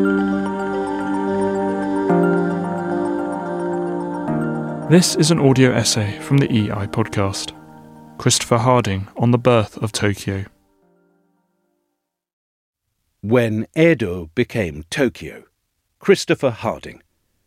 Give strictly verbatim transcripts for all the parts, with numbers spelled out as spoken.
This is an audio essay from the E I podcast. Christopher Harding on the birth of Tokyo. When Edo became Tokyo. Christopher Harding.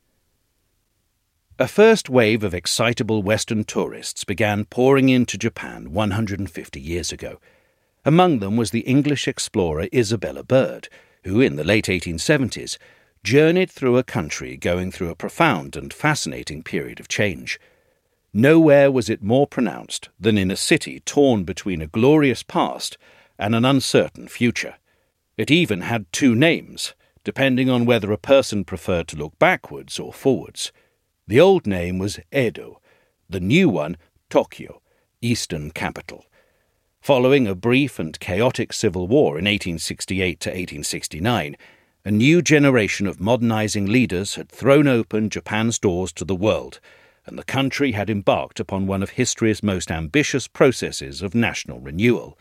A first wave of excitable Western tourists began pouring into Japan one hundred fifty years ago. Among them was the English explorer Isabella Bird, who in the late eighteen seventies journeyed through a country going through a profound and fascinating period of change. Nowhere was it more pronounced than in a city torn between a glorious past and an uncertain future. It even had two names, depending on whether a person preferred to look backwards or forwards. The old name was Edo, the new one Tokyo, Eastern capital. Following a brief and chaotic civil war in eighteen sixty-eight to eighteen sixty-nine, a new generation of modernizing leaders had thrown open Japan's doors to the world, and the country had embarked upon one of history's most ambitious processes of national renewal.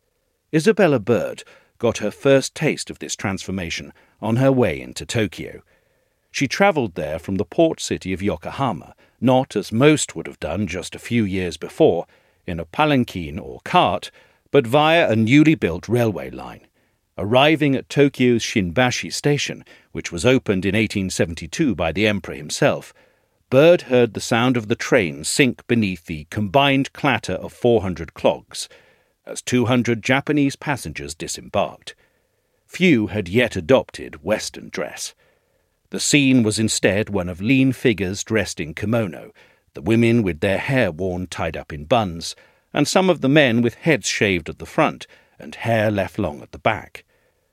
Isabella Bird got her first taste of this transformation on her way into Tokyo. She travelled there from the port city of Yokohama, not as most would have done just a few years before, in a palanquin or cart, but via a newly built railway line. Arriving at Tokyo's Shinbashi station, which was opened in eighteen seventy-two by the emperor himself, Bird heard the sound of the train sink beneath the combined clatter of four hundred clogs, as two hundred Japanese passengers disembarked. Few had yet adopted Western dress. The scene was instead one of lean figures dressed in kimono, the women with their hair worn tied up in buns, and some of the men with heads shaved at the front and hair left long at the back.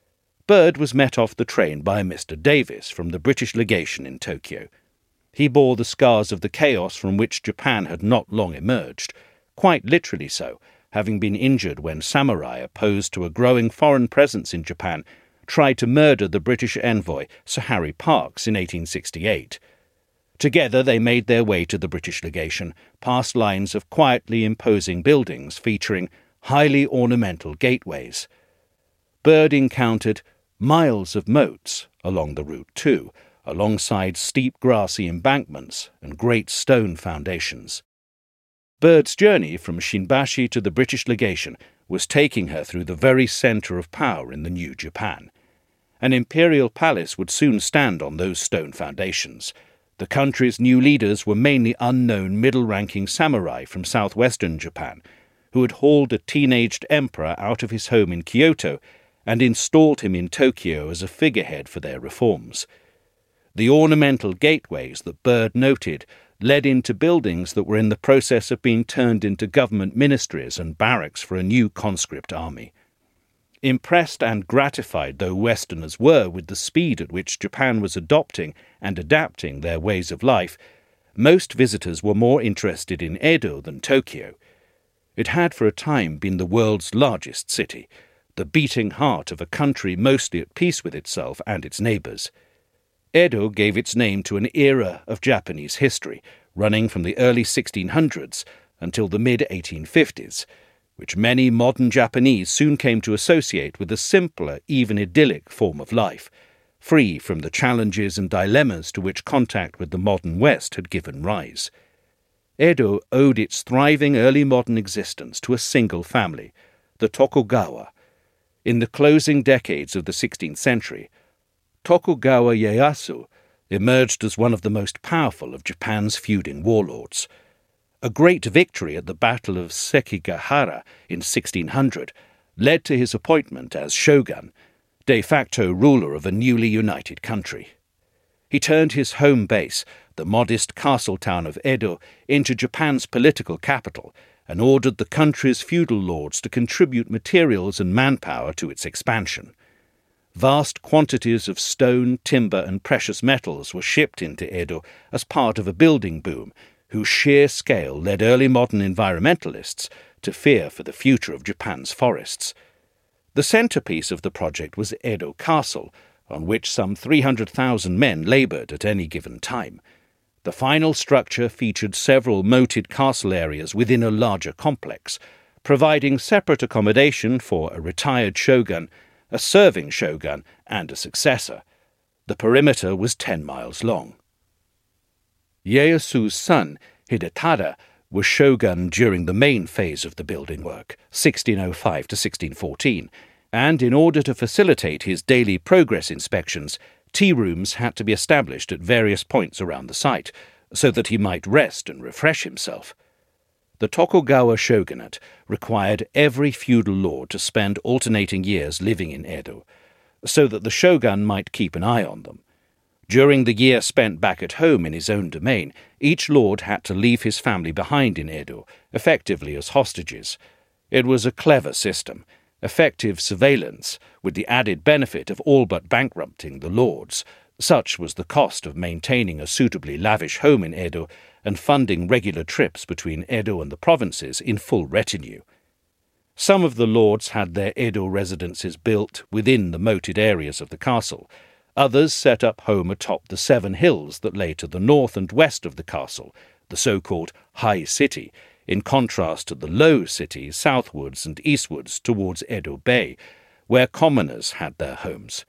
Bird was met off the train by Mister Davis from the British legation in Tokyo. He bore the scars of the chaos from which Japan had not long emerged, quite literally so, having been injured when samurai opposed to a growing foreign presence in Japan tried to murder the British envoy Sir Harry Parkes in eighteen sixty-eight. Together they made their way to the British legation, past lines of quietly imposing buildings featuring highly ornamental gateways. Bird encountered miles of moats along the route too, alongside steep grassy embankments and great stone foundations. Bird's journey from Shinbashi to the British legation was taking her through the very centre of power in the new Japan. An imperial palace would soon stand on those stone foundations. The country's new leaders were mainly unknown middle-ranking samurai from southwestern Japan, who had hauled a teenaged emperor out of his home in Kyoto and installed him in Tokyo as a figurehead for their reforms. The ornamental gateways that Bird noted led into buildings that were in the process of being turned into government ministries and barracks for a new conscript army. Impressed and gratified though Westerners were with the speed at which Japan was adopting and adapting their ways of life, most visitors were more interested in Edo than Tokyo. It had for a time been the world's largest city, the beating heart of a country mostly at peace with itself and its neighbours. Edo gave its name to an era of Japanese history, running from the early sixteen hundreds until the mid eighteen fifties, which many modern Japanese soon came to associate with a simpler, even idyllic form of life, free from the challenges and dilemmas to which contact with the modern West had given rise. Edo owed its thriving early modern existence to a single family, the Tokugawa. In the closing decades of the sixteenth century, Tokugawa Ieyasu emerged as one of the most powerful of Japan's feuding warlords. A great victory at the Battle of Sekigahara in sixteen hundred led to his appointment as shogun, de facto ruler of a newly united country. He turned his home base, the modest castle town of Edo, into Japan's political capital and ordered the country's feudal lords to contribute materials and manpower to its expansion. Vast quantities of stone, timber, and precious metals were shipped into Edo as part of a building boom, whose sheer scale led early modern environmentalists to fear for the future of Japan's forests. The centrepiece of the project was Edo Castle, on which some three hundred thousand men laboured at any given time. The final structure featured several moated castle areas within a larger complex, providing separate accommodation for a retired shogun, a serving shogun, and a successor. The perimeter was ten miles long. Ieyasu's son, Hidetada, was shogun during the main phase of the building work, sixteen oh five to sixteen fourteen, and in order to facilitate his daily progress inspections, tea rooms had to be established at various points around the site, so that he might rest and refresh himself. The Tokugawa shogunate required every feudal lord to spend alternating years living in Edo, so that the shogun might keep an eye on them. During the year spent back at home in his own domain, each lord had to leave his family behind in Edo, effectively as hostages. It was a clever system, effective surveillance, with the added benefit of all but bankrupting the lords. Such was the cost of maintaining a suitably lavish home in Edo and funding regular trips between Edo and the provinces in full retinue. Some of the lords had their Edo residences built within the moated areas of the castle. Others set up home atop the seven hills that lay to the north and west of the castle, the so-called High City, in contrast to the Low City southwards and eastwards towards Edo Bay, where commoners had their homes.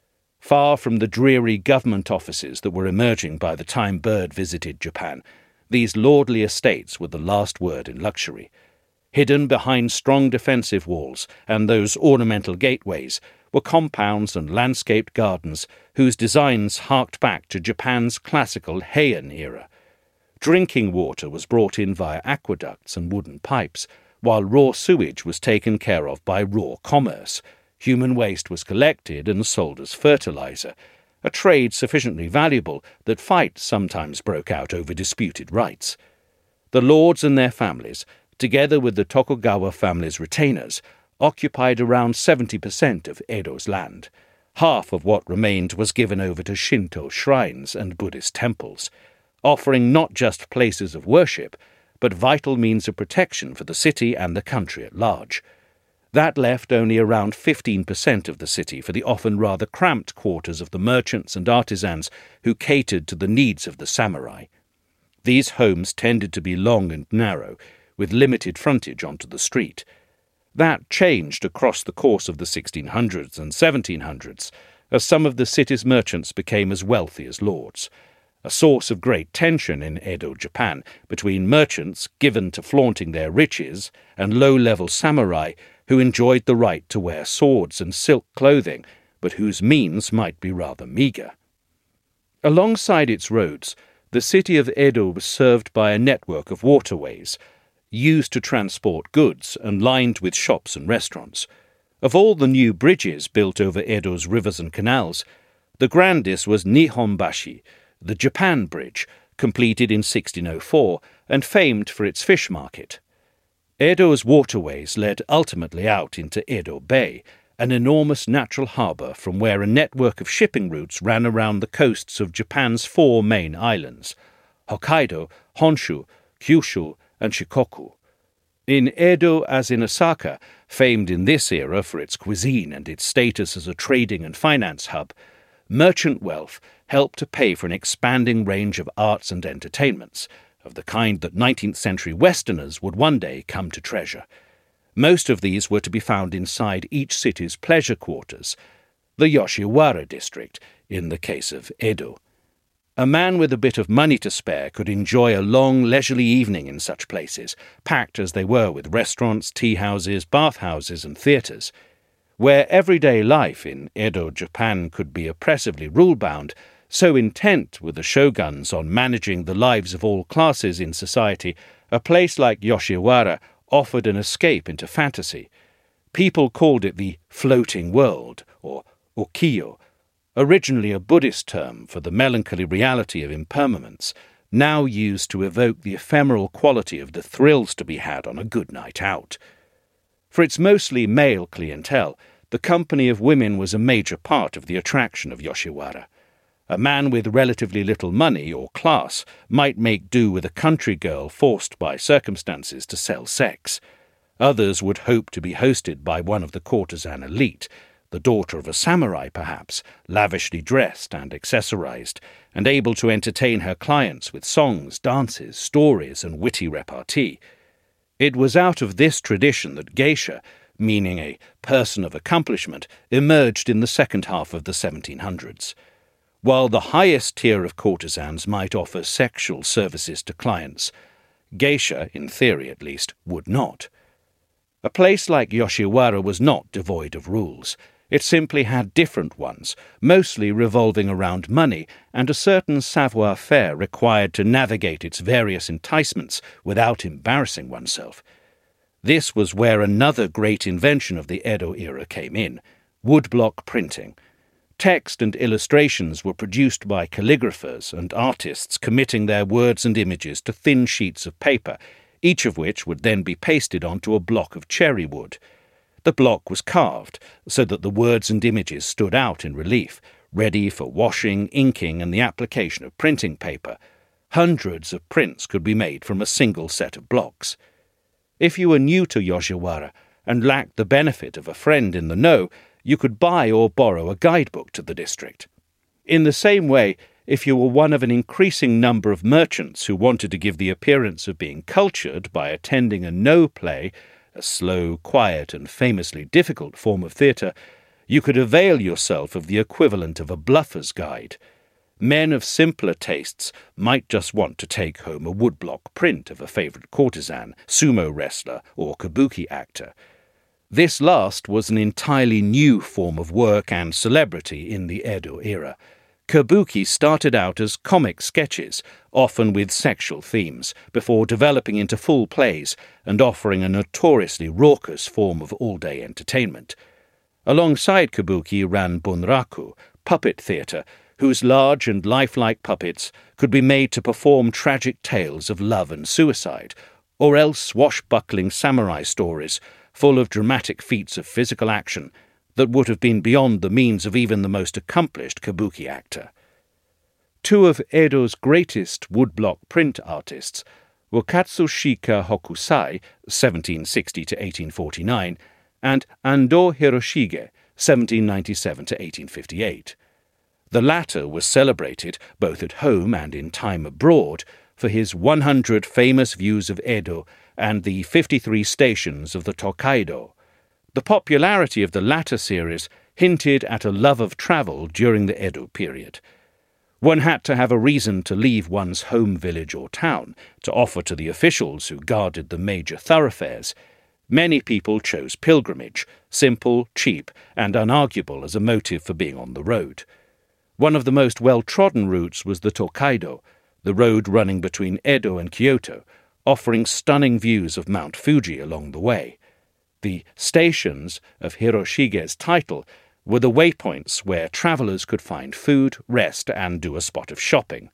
Far from the dreary government offices that were emerging by the time Byrd visited Japan, these lordly estates were the last word in luxury. Hidden behind strong defensive walls and those ornamental gateways were compounds and landscaped gardens whose designs harked back to Japan's classical Heian era. Drinking water was brought in via aqueducts and wooden pipes, while raw sewage was taken care of by raw commerce. Human waste was collected and sold as fertilizer, a trade sufficiently valuable that fights sometimes broke out over disputed rights. The lords and their families, together with the Tokugawa family's retainers, occupied around seventy percent of Edo's land. Half of what remained was given over to Shinto shrines and Buddhist temples, offering not just places of worship, but vital means of protection for the city and the country at large. That left only around fifteen percent of the city for the often rather cramped quarters of the merchants and artisans who catered to the needs of the samurai. These homes tended to be long and narrow, with limited frontage onto the street. That changed across the course of the sixteen hundreds and seventeen hundreds, as some of the city's merchants became as wealthy as lords, a source of great tension in Edo, Japan, between merchants given to flaunting their riches and low-level samurai who enjoyed the right to wear swords and silk clothing, but whose means might be rather meagre. Alongside its roads, the city of Edo was served by a network of waterways, used to transport goods and lined with shops and restaurants. Of all the new bridges built over Edo's rivers and canals, the grandest was Nihonbashi, the Japan Bridge, completed in sixteen oh four and famed for its fish market. Edo's waterways led ultimately out into Edo Bay, an enormous natural harbour from where a network of shipping routes ran around the coasts of Japan's four main islands, Hokkaido, Honshu, Kyushu, and Shikoku. In Edo, as in Osaka, famed in this era for its cuisine and its status as a trading and finance hub, merchant wealth helped to pay for an expanding range of arts and entertainments, of the kind that nineteenth century Westerners would one day come to treasure. Most of these were to be found inside each city's pleasure quarters, the Yoshiwara district, in the case of Edo. A man with a bit of money to spare could enjoy a long, leisurely evening in such places, packed as they were with restaurants, tea-houses, bath-houses, and theatres. Where everyday life in Edo, Japan could be oppressively rule-bound, so intent were the shoguns on managing the lives of all classes in society, a place like Yoshiwara offered an escape into fantasy. People called it the floating world, or ukiyo, originally a Buddhist term for the melancholy reality of impermanence, now used to evoke the ephemeral quality of the thrills to be had on a good night out. For its mostly male clientele, the company of women was a major part of the attraction of Yoshiwara. A man with relatively little money or class might make do with a country girl forced by circumstances to sell sex. Others would hope to be hosted by one of the courtesan elite, the daughter of a samurai perhaps, lavishly dressed and accessorized, and able to entertain her clients with songs, dances, stories, and witty repartee. It was out of this tradition that geisha, meaning a person of accomplishment, emerged in the second half of the seventeen hundreds. while the highest tier of courtesans might offer sexual services to clients. Geisha, in theory at least, would not. A place like Yoshiwara was not devoid of rules. It simply had different ones, mostly revolving around money and a certain savoir-faire required to navigate its various enticements without embarrassing oneself. This was where another great invention of the Edo era came in: woodblock printing. Text and illustrations were produced by calligraphers and artists committing their words and images to thin sheets of paper, each of which would then be pasted onto a block of cherry wood. The block was carved so that the words and images stood out in relief, ready for washing, inking, and the application of printing paper. Hundreds of prints could be made from a single set of blocks. If you were new to Yoshiwara and lacked the benefit of a friend in the know, you could buy or borrow a guidebook to the district. In the same way, if you were one of an increasing number of merchants who wanted to give the appearance of being cultured by attending a no play, a slow, quiet, and famously difficult form of theatre, you could avail yourself of the equivalent of a bluffer's guide. Men of simpler tastes might just want to take home a woodblock print of a favourite courtesan, sumo wrestler, or kabuki actor. This last was an entirely new form of work and celebrity in the Edo era. Kabuki started out as comic sketches, often with sexual themes, before developing into full plays and offering a notoriously raucous form of all-day entertainment. Alongside kabuki ran bunraku, puppet theatre, whose large and lifelike puppets could be made to perform tragic tales of love and suicide, or else swashbuckling samurai stories full of dramatic feats of physical action that would have been beyond the means of even the most accomplished kabuki actor. Two of Edo's greatest woodblock print artists were Katsushika Hokusai, seventeen sixty to eighteen forty-nine, and Ando Hiroshige, seventeen ninety-seven to eighteen fifty-eight. The latter was celebrated, both at home and in time abroad, for his one hundred famous views of Edo and the fifty-three stations of the Tokaido. The popularity of the latter series hinted at a love of travel during the Edo period. One had to have a reason to leave one's home village or town to offer to the officials who guarded the major thoroughfares. Many people chose pilgrimage, simple, cheap, and unarguable as a motive for being on the road. One of the most well-trodden routes was the Tokaido, the road running between Edo and Kyoto, offering stunning views of Mount Fuji along the way. The stations of Hiroshige's title were the waypoints where travellers could find food, rest, and do a spot of shopping.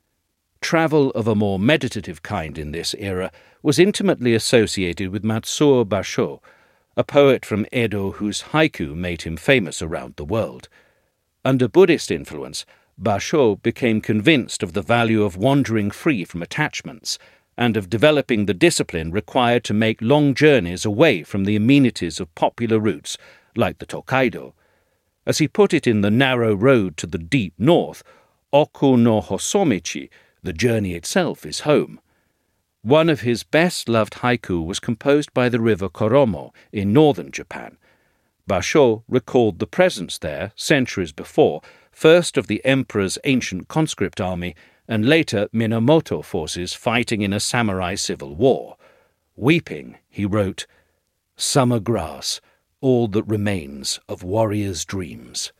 Travel of a more meditative kind in this era was intimately associated with Matsuo Basho, a poet from Edo whose haiku made him famous around the world. Under Buddhist influence, Basho became convinced of the value of wandering free from attachments and of developing the discipline required to make long journeys away from the amenities of popular routes like the Tokaido. As he put it in The Narrow Road to the Deep North, Oku no Hosomichi, the journey itself is home. One of his best-loved haiku was composed by the river Koromo in northern Japan. Basho recalled the presence there, centuries before, first of the emperor's ancient conscript army and later Minamoto forces fighting in a samurai civil war. Weeping, he wrote, "Summer grass, all that remains of warriors' dreams."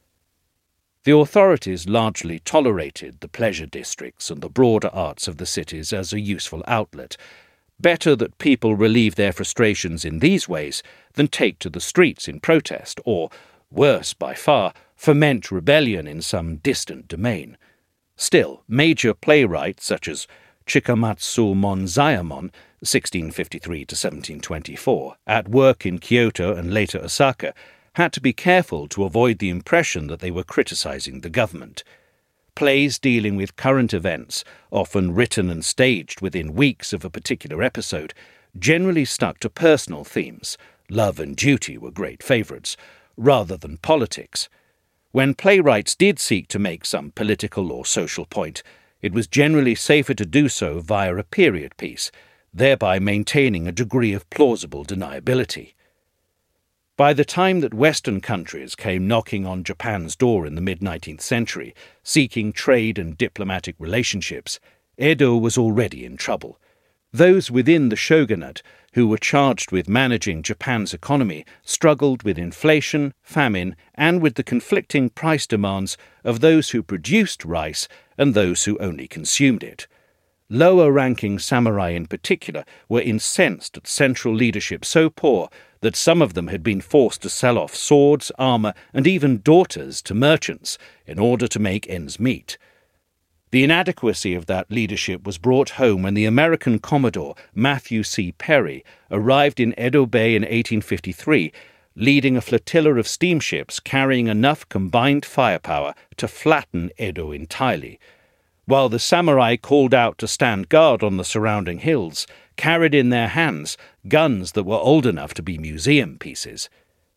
The authorities largely tolerated the pleasure districts and the broader arts of the cities as a useful outlet. Better that people relieve their frustrations in these ways than take to the streets in protest or, worse by far, foment rebellion in some distant domain. Still, major playwrights such as Chikamatsu Monzayamon, sixteen fifty-three to seventeen twenty-four, at work in Kyoto and later Osaka, had to be careful to avoid the impression that they were criticizing the government. Plays dealing with current events, often written and staged within weeks of a particular episode, generally stuck to personal themes. Love and duty were great favourites, rather than politics. When playwrights did seek to make some political or social point, it was generally safer to do so via a period piece, thereby maintaining a degree of plausible deniability. By the time that Western countries came knocking on Japan's door in the mid-nineteenth century, seeking trade and diplomatic relationships, Edo was already in trouble. Those within the shogunate, who were charged with managing Japan's economy, struggled with inflation, famine, and with the conflicting price demands of those who produced rice and those who only consumed it. Lower-ranking samurai in particular were incensed at central leadership so poor that some of them had been forced to sell off swords, armour, and even daughters to merchants in order to make ends meet. The inadequacy of that leadership was brought home when the American Commodore Matthew C. Perry arrived in Edo Bay in eighteen fifty-three, leading a flotilla of steamships carrying enough combined firepower to flatten Edo entirely, while the samurai called out to stand guard on the surrounding hills, carried in their hands guns that were old enough to be museum pieces.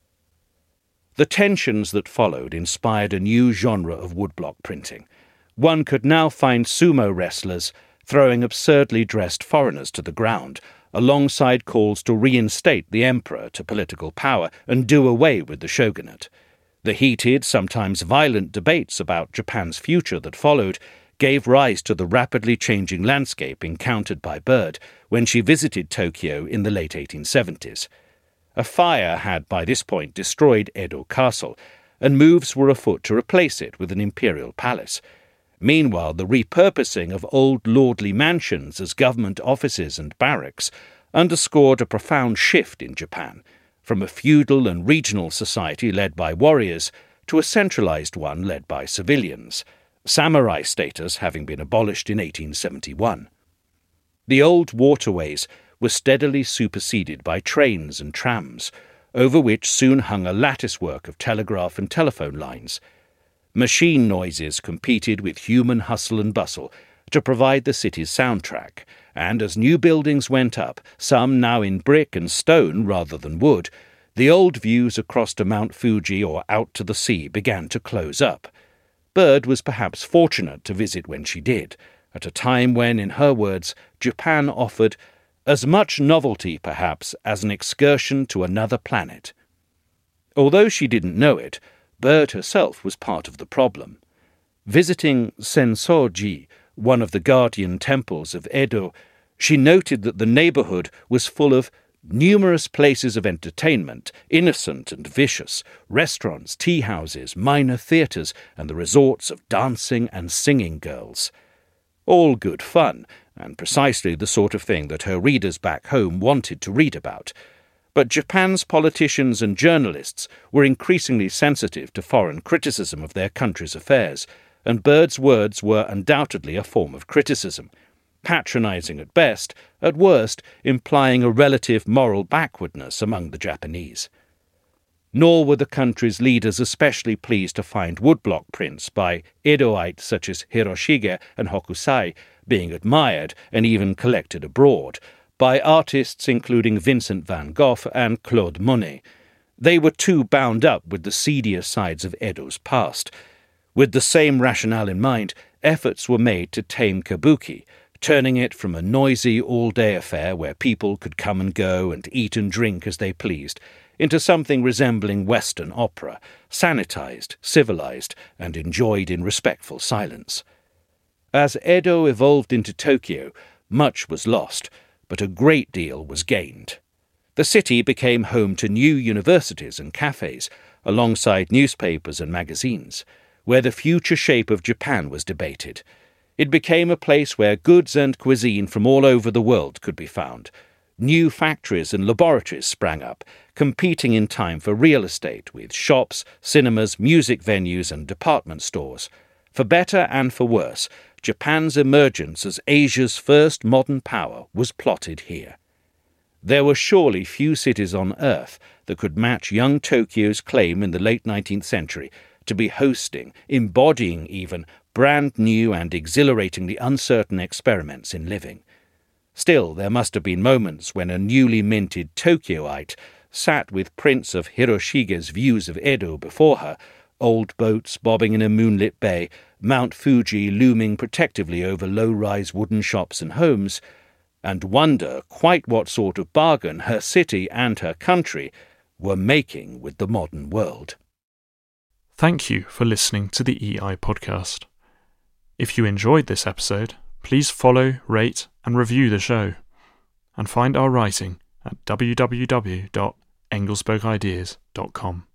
The tensions that followed inspired a new genre of woodblock printing. One could now find sumo wrestlers throwing absurdly dressed foreigners to the ground, alongside calls to reinstate the emperor to political power and do away with the shogunate. The heated, sometimes violent debates about Japan's future that followed gave rise to the rapidly changing landscape encountered by Byrd when she visited Tokyo in the late eighteen seventies. A fire had by this point destroyed Edo Castle, and moves were afoot to replace it with an imperial palace. Meanwhile, the repurposing of old lordly mansions as government offices and barracks underscored a profound shift in Japan, from a feudal and regional society led by warriors to a centralized one led by civilians, samurai status having been abolished in eighteen seventy-one. The old waterways were steadily superseded by trains and trams, over which soon hung a latticework of telegraph and telephone lines. Machine noises competed with human hustle and bustle to provide the city's soundtrack, and as new buildings went up, some now in brick and stone rather than wood, the old views across to Mount Fuji or out to the sea began to close up. Byrd was perhaps fortunate to visit when she did, at a time when, in her words, Japan offered as much novelty, perhaps, as an excursion to another planet. Although she didn't know it, Byrd herself was part of the problem. Visiting Sensoji, one of the guardian temples of Edo, she noted that the neighbourhood was full of numerous places of entertainment, innocent and vicious, restaurants, tea-houses, minor theatres, and the resorts of dancing and singing girls. All good fun, and precisely the sort of thing that her readers back home wanted to read about. But Japan's politicians and journalists were increasingly sensitive to foreign criticism of their country's affairs, and Byrd's words were undoubtedly a form of criticism, patronizing at best, at worst implying a relative moral backwardness among the Japanese. Nor were the country's leaders especially pleased to find woodblock prints by Edoites such as Hiroshige and Hokusai being admired and even collected abroad, by artists including Vincent van Gogh and Claude Monet. They were too bound up with the seedier sides of Edo's past. With the same rationale in mind, efforts were made to tame kabuki, turning it from a noisy all-day affair where people could come and go and eat and drink as they pleased, into something resembling Western opera, sanitized, civilized, and enjoyed in respectful silence. As Edo evolved into Tokyo, much was lost, but a great deal was gained. The city became home to new universities and cafes, alongside newspapers and magazines, where the future shape of Japan was debated. It became a place where goods and cuisine from all over the world could be found. New factories and laboratories sprang up, competing in time for real estate with shops, cinemas, music venues, and department stores. For better and for worse, Japan's emergence as Asia's first modern power was plotted here. There were surely few cities on earth that could match young Tokyo's claim in the late nineteenth century to be hosting, embodying even, brand new and exhilaratingly uncertain experiments in living. Still, there must have been moments when a newly minted Tokyoite sat with prints of Hiroshige's views of Edo before her, old boats bobbing in a moonlit bay, Mount Fuji looming protectively over low-rise wooden shops and homes, and wonder quite what sort of bargain her city and her country, were making with the modern world. Thank you for listening to the E I podcast. If you enjoyed this episode, please follow, rate, and review the show, and find our writing at w w w dot engelsberg ideas dot com.